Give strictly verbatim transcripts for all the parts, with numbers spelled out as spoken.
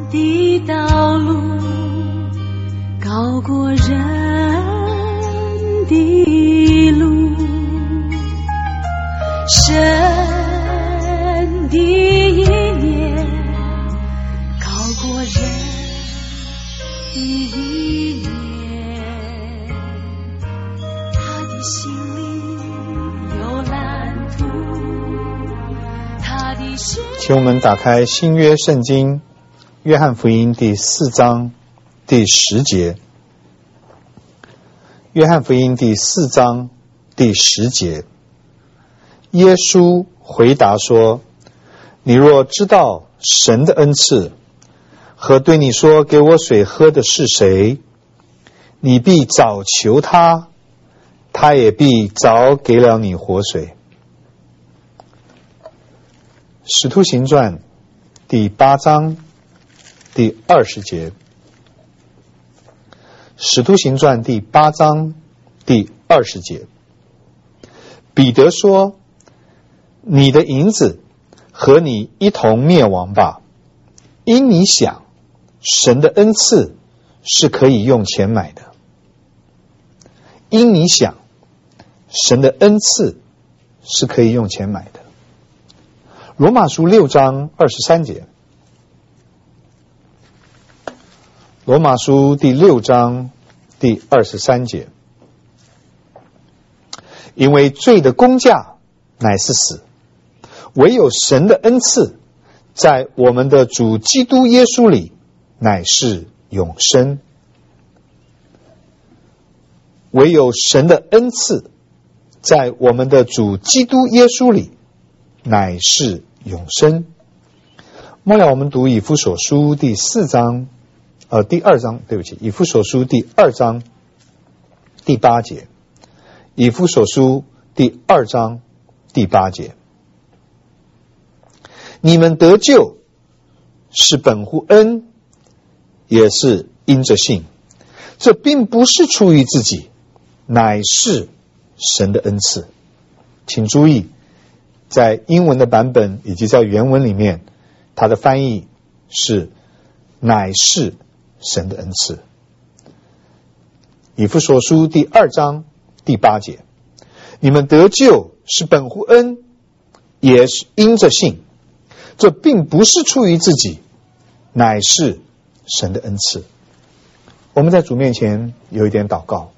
的道路高过人的路，神的意念高过人的意念，他的心里有蓝图，他的心。 请我们打开新约圣经约翰福音第四章第十节。约翰福音第四章第十节，耶稣回答说：你若知道神的恩赐和对你说给我水喝的是谁，你必早求他，他也必早给了你活水。使徒行传第八章第二十节，使徒行传第八章第二十节，彼得说：你的银子和你一同灭亡吧，因你想神的恩赐是可以用钱买的。因你想神的恩赐是可以用钱买的。罗马书六章二十三节，罗马书第六章第二十三节，因为罪的工价乃是死，唯有神的恩赐在我们的主基督耶稣里乃是永生。唯有神的恩赐在我们的主基督耶稣里乃是永生。末了我们读以弗所书第四章呃，第二章，对不起，以弗所书第二章第八节，以弗所书第二章第八节，你们得救是本乎恩，也是因着信，这并不是出于自己，乃是神的恩赐。请注意，在英文的版本以及在原文里面，它的翻译是乃是神的恩赐。以弗所书第二章第八节，你们得救是本乎恩，也是因着信，这并不是出于自己，乃是神的恩赐。我们在主面前有一点祷告。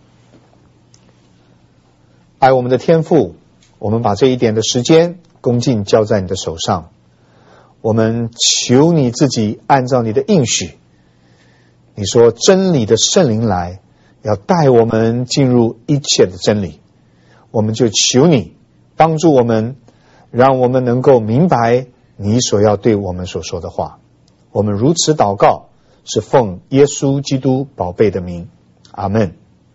爱我们的天父，我们把这一点的时间恭敬交在你的手上，我们求你自己按照你的应许，你说真理的圣灵来，要带我们进入一切的真理，我们就求你帮助我们，让我们能够明白你所要对我们所说的话。我们如此祷告，是奉耶稣基督宝贝的名，阿们。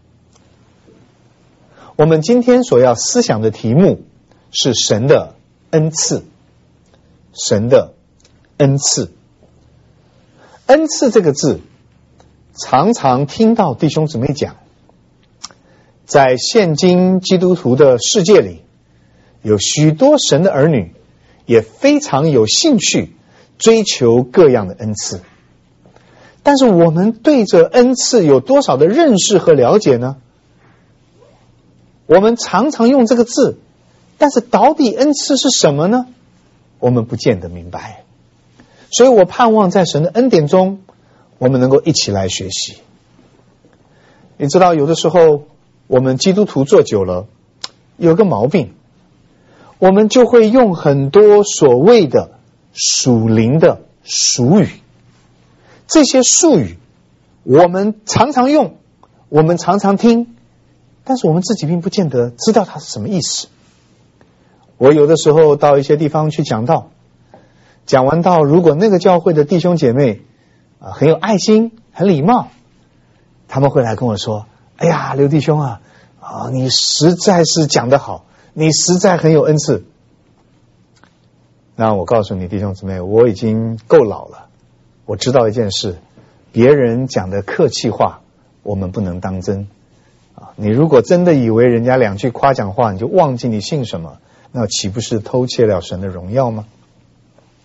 我们今天所要思想的题目是神的恩赐。神的恩赐，恩赐这个字常常听到弟兄姊妹讲，在现今基督徒的世界里，有许多神的儿女也非常有兴趣追求各样的恩赐。但是我们对这恩赐有多少的认识和了解呢？我们常常用这个字，但是到底恩赐是什么呢？我们不见得明白。所以我盼望在神的恩典中，我们能够一起来学习。你知道，有的时候我们基督徒做久了，有个毛病，我们就会用很多所谓的属灵的俗语。这些术语我们常常用，我们常常听，但是我们自己并不见得知道它是什么意思。我有的时候到一些地方去讲道，讲完道，如果那个教会的弟兄姐妹啊很有爱心，很礼貌，他们会来跟我说：哎呀，刘弟兄啊，啊你实在是讲得好，你实在很有恩赐。那我告诉你弟兄姊妹，我已经够老了，我知道一件事，别人讲的客气话我们不能当真啊！你如果真的以为人家两句夸奖话你就忘记你姓什么，那岂不是偷窃了神的荣耀吗？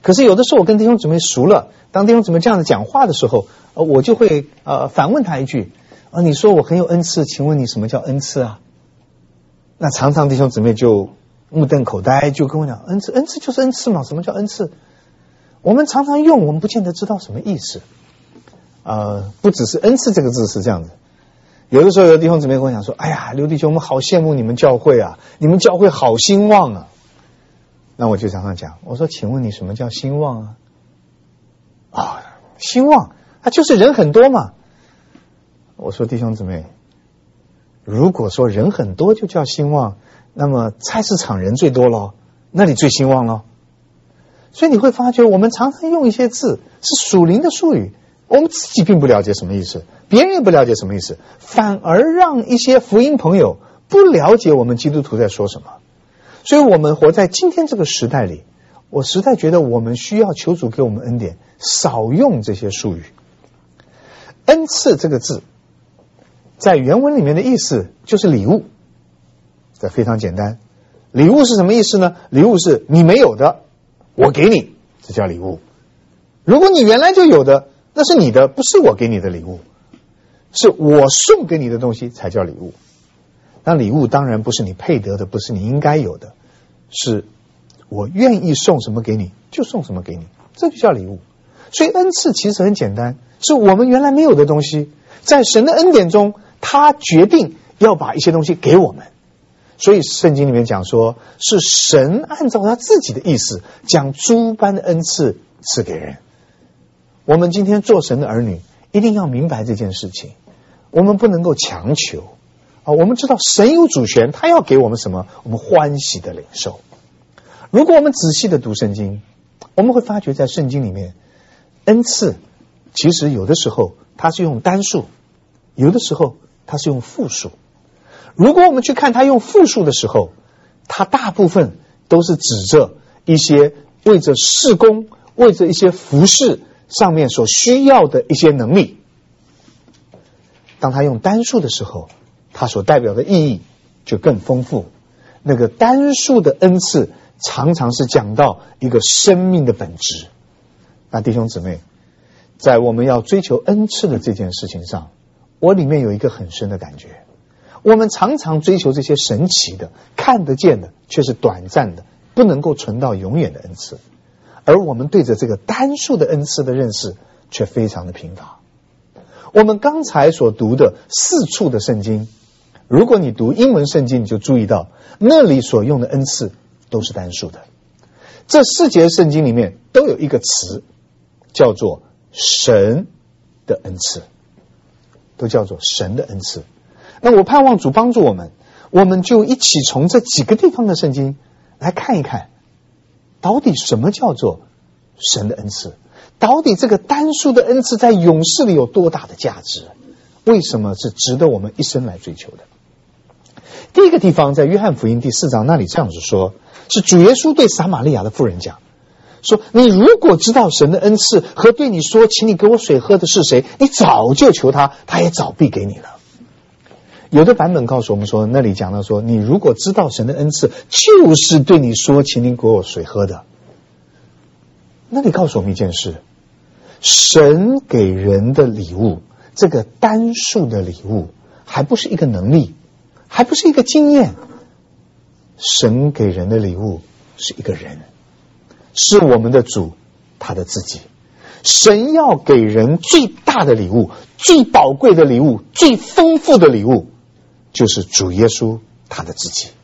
可是有的时候我跟弟兄姊妹熟了，当弟兄姊妹这样的讲话的时候，呃，我就会呃反问他一句：啊，你说我很有恩赐，请问你什么叫恩赐啊？那常常弟兄姊妹就目瞪口呆，就跟我讲：恩赐，恩赐就是恩赐嘛，什么叫恩赐？我们常常用，我们不见得知道什么意思。呃，不只是恩赐这个字是这样子。有的时候有弟兄姊妹跟我讲说：哎呀，刘弟兄，我们好羡慕你们教会啊，你们教会好兴旺啊。那我就常常讲，我说请问你什么叫兴旺啊？啊、哦，兴旺啊，就是人很多嘛。我说弟兄姊妹，如果说人很多就叫兴旺，那么菜市场人最多咯，那里最兴旺咯。所以你会发觉我们常常用一些字是属灵的术语，我们自己并不了解什么意思，别人也不了解什么意思，反而让一些福音朋友不了解我们基督徒在说什么。所以我们活在今天这个时代里，我实在觉得我们需要求主给我们恩典，少用这些术语。恩赐这个字在原文里面的意思就是礼物，这非常简单。礼物是什么意思呢？礼物是你没有的，我给你，这叫礼物。如果你原来就有的，那是你的，不是我给你的礼物，是我送给你的东西才叫礼物。那礼物当然不是你配得的，不是你应该有的，是我愿意送什么给你就送什么给你，这就叫礼物。所以恩赐其实很简单，是我们原来没有的东西，在神的恩典中，他决定要把一些东西给我们。所以圣经里面讲说，是神按照他自己的意思，将诸般的恩赐赐给人。我们今天做神的儿女，一定要明白这件事情，我们不能够强求啊！我们知道神有主权，他要给我们什么，我们欢喜的领受。如果我们仔细的读圣经，我们会发觉在圣经里面，恩赐其实有的时候它是用单数，有的时候它是用复数。如果我们去看他用复数的时候，他大部分都是指着一些为着事工、为着一些服事上面所需要的一些能力。当他用单数的时候，他所代表的意义就更丰富。那个单数的恩赐常常是讲到一个生命的本质。那弟兄姊妹，在我们要追求恩赐的这件事情上，我里面有一个很深的感觉。我们常常追求这些神奇的、看得见的，却是短暂的，不能够存到永远的恩赐。而我们对着这个单数的恩赐的认识，却非常的贫乏。我们刚才所读的四处的圣经，如果你读英文圣经，你就注意到那里所用的恩赐都是单数的。这四节圣经里面都有一个词，叫做神的恩赐，都叫做神的恩赐。那我盼望主帮助我们，我们就一起从这几个地方的圣经来看一看，到底什么叫做神的恩赐，到底这个单数的恩赐在勇士里有多大的价值，为什么是值得我们一生来追求的。第一个地方在约翰福音第四章那里这样子说，是主耶稣对撒玛利亚的妇人讲，说你如果知道神的恩赐和对你说请你给我水喝的是谁，你早就求他，他也早必给你了。有的版本告诉我们说，那里讲到说，你如果知道神的恩赐就是对你说请你给我水喝的。那里告诉我们一件事，神给人的礼物，这个单数的礼物还不是一个能力，还不是一个经验，神给人的礼物是一个人，是我们的主他的自己。神要给人最大的礼物，最宝贵的礼物，最丰富的礼物，就是主耶稣他的自己。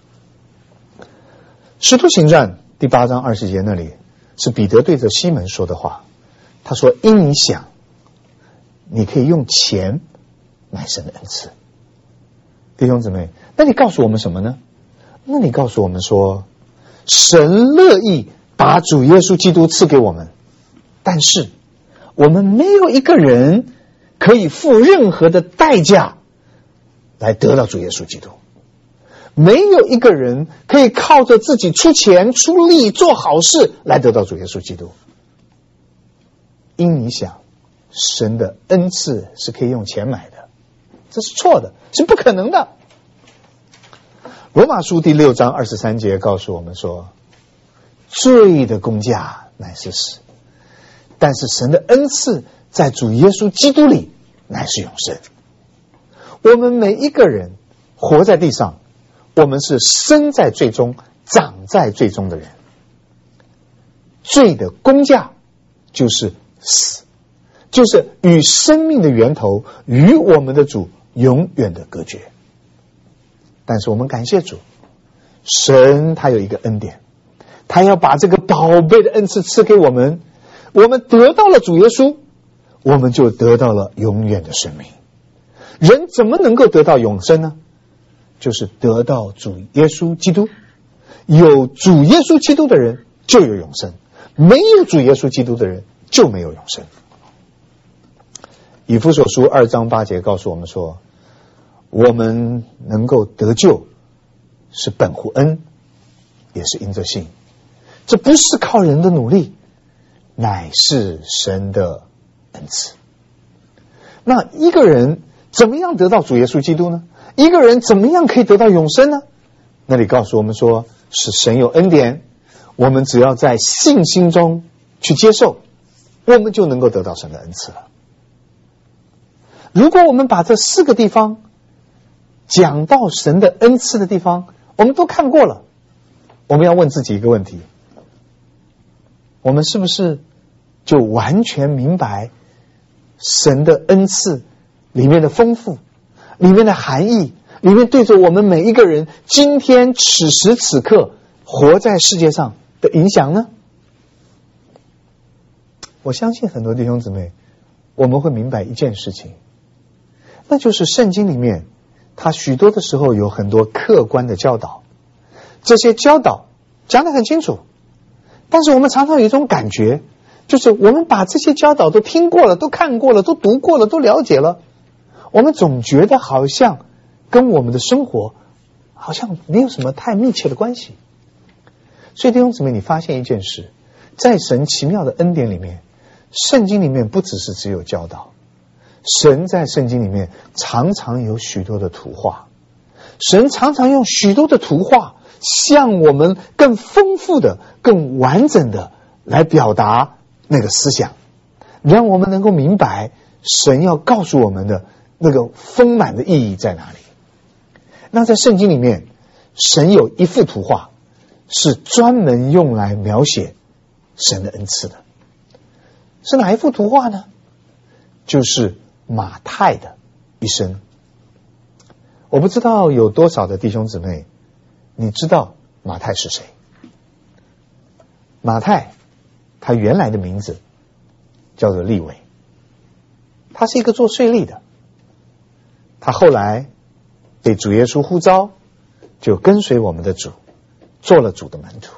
使徒行传第八章二十节那里是彼得对着西门说的话，他说因你想你可以用钱买神的恩赐。弟兄姊妹，那你告诉我们什么呢？那你告诉我们说，神乐意把主耶稣基督赐给我们，但是我们没有一个人可以付任何的代价来得到主耶稣基督，没有一个人可以靠着自己出钱出力做好事来得到主耶稣基督。因你想神的恩赐是可以用钱买的，这是错的，是不可能的。罗马书第六章二十三节告诉我们说，罪的工价乃是死，但是神的恩赐在主耶稣基督里乃是永生。我们每一个人活在地上，我们是生在罪中长在罪中的人，罪的工价就是死，就是与生命的源头与我们的主永远的隔绝。但是我们感谢主，神他有一个恩典，他要把这个宝贝的恩赐赐给我们，我们得到了主耶稣，我们就得到了永远的生命。人怎么能够得到永生呢？就是得到主耶稣基督。有主耶稣基督的人就有永生，没有主耶稣基督的人就没有永生。以弗所书二章八节告诉我们说，我们能够得救是本乎恩，也是因着信。这不是靠人的努力，乃是神的恩赐。那一个人怎么样得到主耶稣基督呢？一个人怎么样可以得到永生呢？那里告诉我们说，是神有恩典，我们只要在信心中去接受，我们就能够得到神的恩赐了。如果我们把这四个地方讲到神的恩赐的地方我们都看过了，我们要问自己一个问题，我们是不是就完全明白神的恩赐里面的丰富，里面的含义，里面对着我们每一个人今天此时此刻活在世界上的影响呢？我相信很多弟兄姊妹，我们会明白一件事情，那就是圣经里面它许多的时候有很多客观的教导，这些教导讲得很清楚，但是我们常常有一种感觉，就是我们把这些教导都听过了，都看过了，都读过了，都了解了，我们总觉得好像跟我们的生活好像没有什么太密切的关系。所以弟兄姊妹，你发现一件事，在神奇妙的恩典里面，圣经里面不只是只有教导，神在圣经里面常常有许多的图画，神常常用许多的图画向我们更丰富的更完整的来表达那个思想，让我们能够明白神要告诉我们的那个丰满的意义在哪里。那在圣经里面，神有一幅图画是专门用来描写神的恩赐的，是哪一幅图画呢？就是马太的一生。我不知道有多少的弟兄姊妹你知道马太是谁。马太他原来的名字叫做利未，他是一个做税吏的，他后来被主耶稣呼召，就跟随我们的主，做了主的门徒。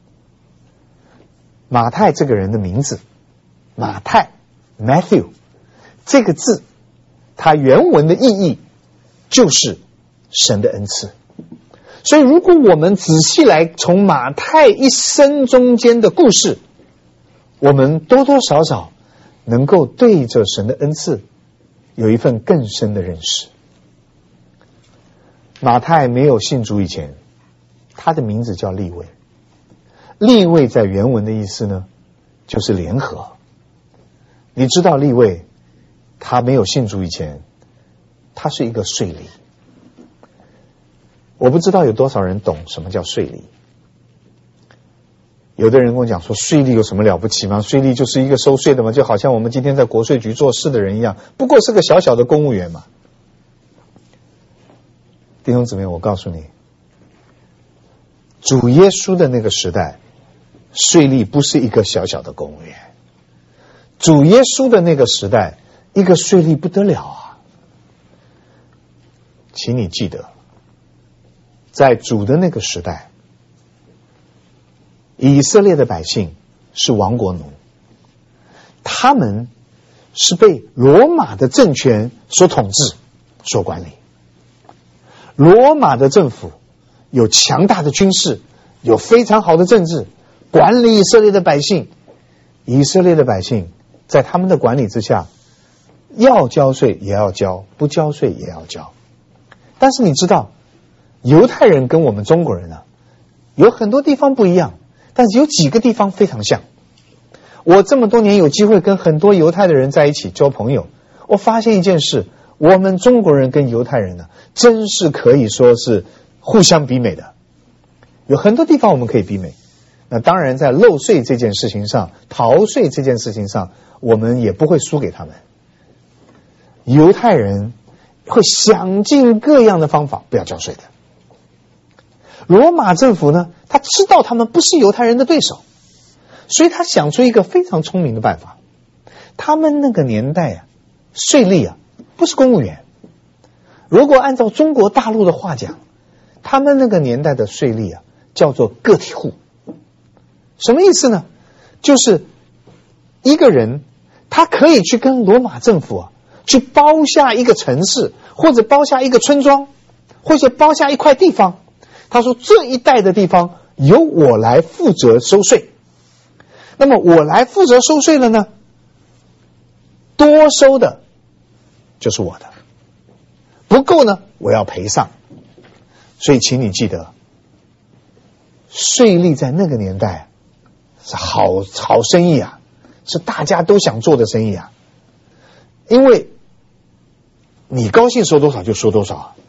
马太这个人的名字，马太 Matthew 这个字，它原文的意义就是神的恩赐。所以如果我们仔细来从马太一生中间的故事，我们多多少少能够对着神的恩赐有一份更深的认识。马太没有信主以前，他的名字叫利未。利未在原文的意思呢，就是联合。你知道利未他没有信主以前，他是一个税吏。我不知道有多少人懂什么叫税吏。有的人跟我讲说，税吏有什么了不起吗？税吏就是一个收税的嘛，就好像我们今天在国税局做事的人一样，不过是个小小的公务员嘛。弟兄姊妹，我告诉你，主耶稣的那个时代，税吏不是一个小小的公务员。主耶稣的那个时代，一个税吏不得了啊！请你记得，在主的那个时代，以色列的百姓是亡国奴，他们是被罗马的政权所统治、所管理。罗马的政府有强大的军事，有非常好的政治，管理以色列的百姓。以色列的百姓在他们的管理之下，要交税也要交，不交税也要交。但是你知道，犹太人跟我们中国人啊，有很多地方不一样，但是有几个地方非常像。 我这么多年有机会跟很多犹太的人在一起交朋友，我发现一件事，我们中国人跟犹太人呢，真是可以说是互相比美的。有很多地方我们可以比美。那当然在漏税这件事情上，逃税这件事情上，我们也不会输给他们。犹太人会想尽各样的方法不要交税的。罗马政府呢，他知道他们不是犹太人的对手，所以他想出一个非常聪明的办法。他们那个年代啊，税吏啊不是公务员。如果按照中国大陆的话讲，他们那个年代的税吏啊叫做个体户。什么意思呢？就是一个人他可以去跟罗马政府啊去包下一个城市，或者包下一个村庄，或者包下一块地方。他说这一带的地方由我来负责收税，那么我来负责收税了呢，多收的就是我的，不够呢我要赔上。所以请你记得，税吏在那个年代是好好生意啊，是大家都想做的生意啊，因为你高兴收多少就收多少啊。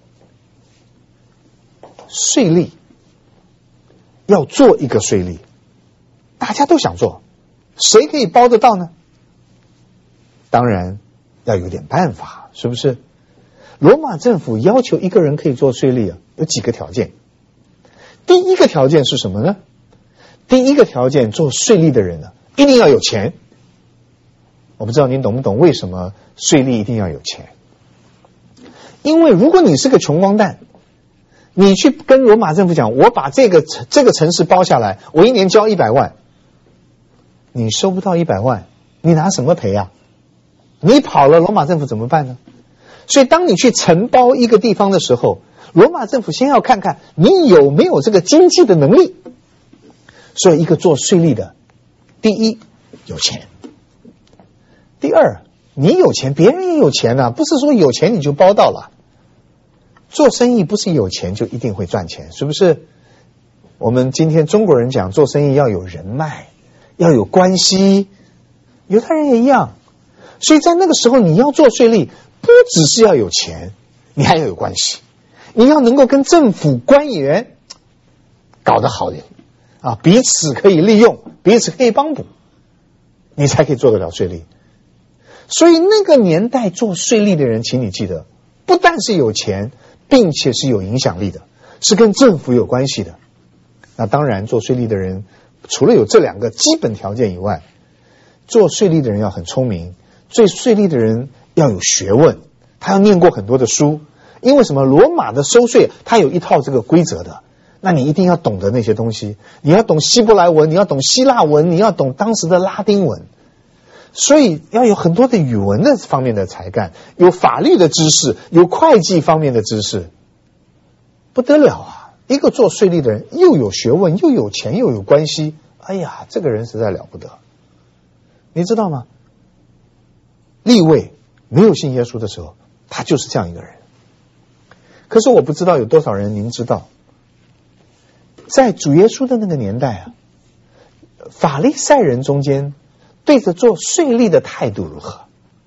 税吏要做一个税吏，大家都想做，谁可以包得到呢？当然要有点办法，是不是？罗马政府要求一个人可以做税吏啊，有几个条件。第一个条件是什么呢？第一个条件，做税吏的人呢，一定要有钱。我不知道您懂不懂为什么税吏一定要有钱？因为如果你是个穷光蛋，你去跟罗马政府讲，我把这个这个城市包下来，我一年交一百万，你收不到一百万，你拿什么赔啊？你跑了，罗马政府怎么办呢？所以当你去承包一个地方的时候，罗马政府先要看看你有没有这个经济的能力。所以一个做税吏的，第一有钱，第二你有钱，别人也有钱啊，不是说有钱你就包到了。做生意不是有钱就一定会赚钱，是不是？我们今天中国人讲做生意要有人脉，要有关系，犹太人也一样。所以在那个时候你要做税吏，不只是要有钱，你还要有关系，你要能够跟政府官员搞得好点啊，彼此可以利用，彼此可以帮补，你才可以做得了税吏。所以那个年代做税吏的人，请你记得，不但是有钱，并且是有影响力的，是跟政府有关系的。那当然做税吏的人除了有这两个基本条件以外，做税吏的人要很聪明，做税吏的人要有学问，他要念过很多的书。因为什么？罗马的收税他有一套这个规则的，那你一定要懂得那些东西，你要懂希伯来文，你要懂希腊文，你要懂当时的拉丁文，所以要有很多的语文的方面的才干，有法律的知识，有会计方面的知识，不得了啊！一个做税吏的人又有学问，又有钱，又有关系，哎呀，这个人实在了不得。你知道吗？利未没有信耶稣的时候，他就是这样一个人。可是我不知道有多少人您知道，在主耶稣的那个年代啊，法利赛人中间对着做税吏的态度如何？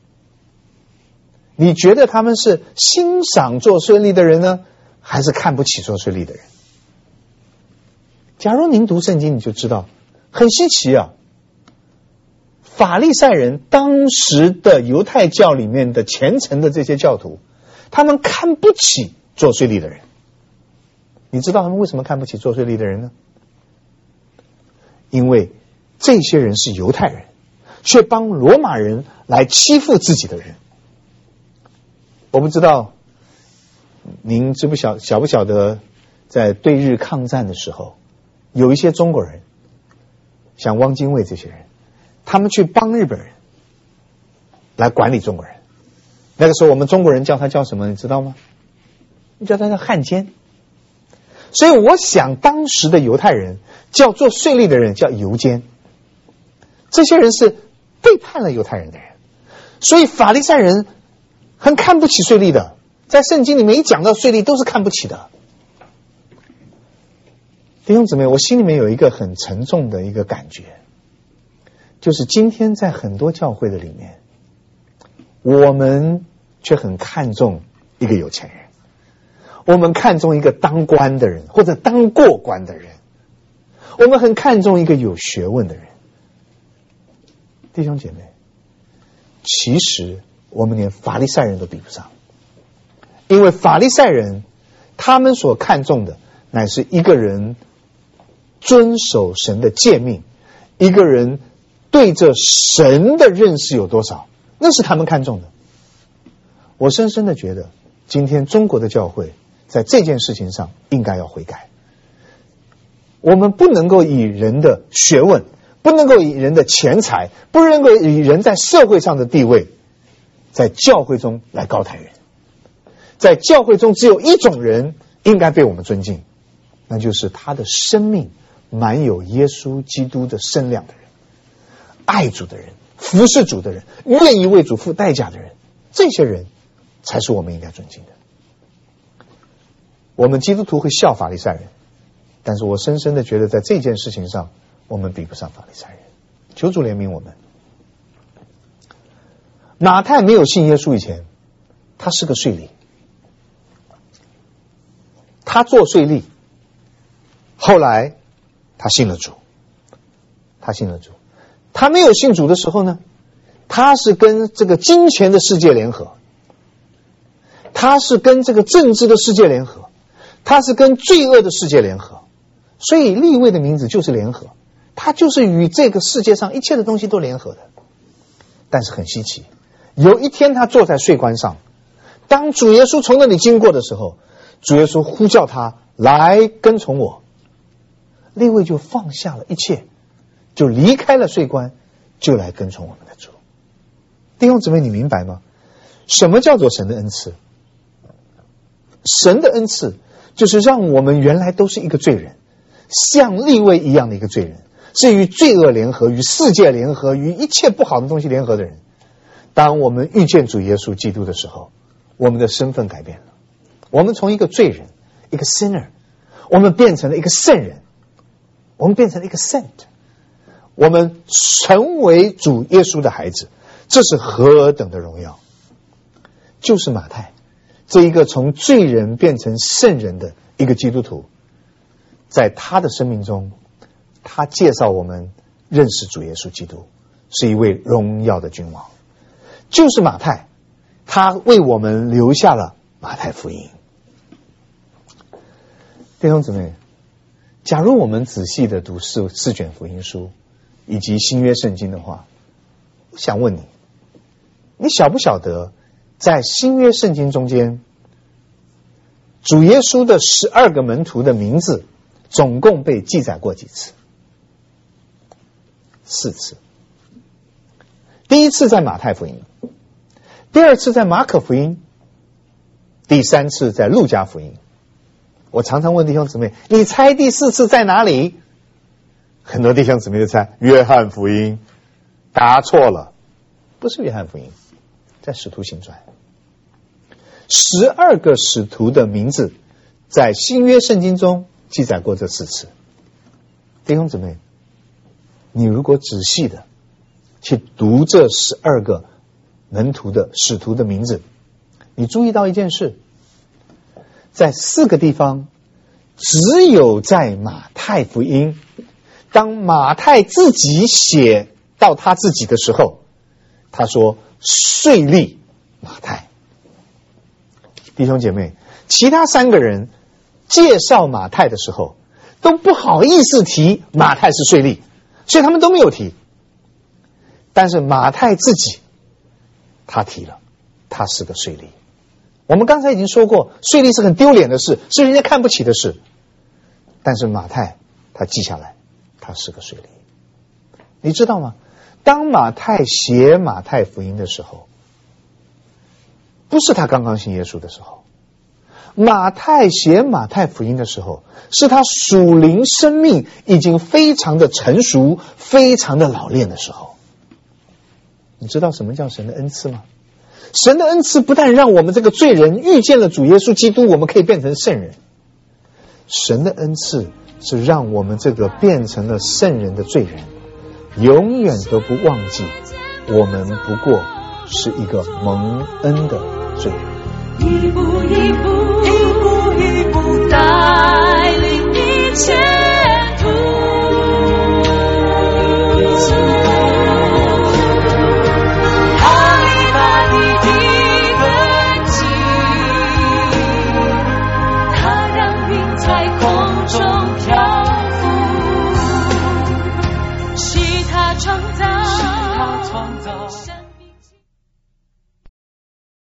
你觉得他们是欣赏做税吏的人呢，还是看不起做税吏的人？假如您读圣经，你就知道很稀奇啊。法利赛人当时的犹太教里面的虔诚的这些教徒，他们看不起做税吏的人。你知道他们为什么看不起做税吏的人呢？因为这些人是犹太人，却帮罗马人来欺负自己的人。我不知道您知不晓晓不晓得，在对日抗战的时候，有一些中国人，像汪精卫这些人，他们去帮日本人来管理中国人。那个时候我们中国人叫他叫什么你知道吗？叫他叫汉奸。所以我想当时的犹太人叫做税吏的人叫犹奸，这些人是背叛了犹太人的人。所以法利赛人很看不起税吏的，在圣经里面一讲到税吏都是看不起的。弟兄姊妹，我心里面有一个很沉重的一个感觉， 就是今天在很多教会的里面，我们却很看重一个有钱人，我们看重一个当官的人或者当过官的人，我们很看重一个有学问的人。弟兄姐妹，其实我们连法利赛人都比不上，因为法利赛人他们所看重的乃是一个人遵守神的诫命，一个人对着神的认识有多少，那是他们看重的。我深深的觉得今天中国的教会在这件事情上应该要悔改。我们不能够以人的学问，不能够以人的钱财，不能够以人在社会上的地位在教会中来高抬人。在教会中只有一种人应该被我们尊敬，那就是他的生命满有耶稣基督的身量的人，爱主的人，服侍主的人，愿意为主付代价的人，这些人才是我们应该尊敬的。我们基督徒会笑法利赛人，但是我深深的觉得在这件事情上我们比不上法利赛人。求主怜悯我们。马太没有信耶稣以前，他是个税吏，他做税吏，后来他信了主，他信了主。他没有信主的时候呢，他是跟这个金钱的世界联合，他是跟这个政治的世界联合，他是跟罪恶的世界联合。所以利未的名字就是联合，他就是与这个世界上一切的东西都联合的。但是很稀奇，有一天他坐在税关上，当主耶稣从那里经过的时候，主耶稣呼叫他来跟从我，利未就放下了一切，就离开了税关，就来跟从我们的主。弟兄姊妹，你明白吗？什么叫做神的恩赐？神的恩赐就是让我们原来都是一个罪人，像利未一样的一个罪人，是与罪恶联合，与世界联合，与一切不好的东西联合的人。当我们遇见主耶稣基督的时候，我们的身份改变了，我们从一个罪人，一个 sinner， 我们变成了一个圣人，我们变成了一个 saint， 我们成为主耶稣的孩子，这是何等的荣耀！就是马太这一个从罪人变成圣人的一个基督徒，在他的生命中，他介绍我们认识主耶稣基督是一位荣耀的君王。就是马太，他为我们留下了马太福音。弟兄姊妹，假如我们仔细的读四四卷福音书以及新约圣经的话，我想问你，你晓不晓得在新约圣经中间，主耶稣的十二个门徒的名字总共被记载过几次？四次。第一次在马太福音，第二次在马可福音，第三次在路加福音。我常常问弟兄姊妹，你猜第四次在哪里？很多弟兄姊妹就猜约翰福音，答错了，不是约翰福音，在使徒行传。十二个使徒的名字在新约圣经中记载过这四次。弟兄姊妹，你如果仔细的去读这十二个门徒的使徒的名字，你注意到一件事，在四个地方，只有在马太福音，当马太自己写到他自己的时候，他说税吏马太。弟兄姐妹，其他三个人介绍马太的时候都不好意思提马太是税吏，所以他们都没有提。但是马太自己他提了，他是个税吏。我们刚才已经说过，税吏是很丢脸的事，是人家看不起的事。但是马太他记下来，他是个税吏。你知道吗？当马太写马太福音的时候，不是他刚刚信耶稣的时候，马太写马太福音的时候，是他属灵生命已经非常的成熟，非常的老练的时候。你知道什么叫神的恩赐吗？神的恩赐不但让我们这个罪人遇见了主耶稣基督，我们可以变成圣人，神的恩赐是让我们这个变成了圣人的罪人， 永远都不忘记，我们不过是一个蒙恩的罪人。 一步一步，一步一步带领你前途。他已把你的本性，他让云在空中漂浮，是他创造，是他创造。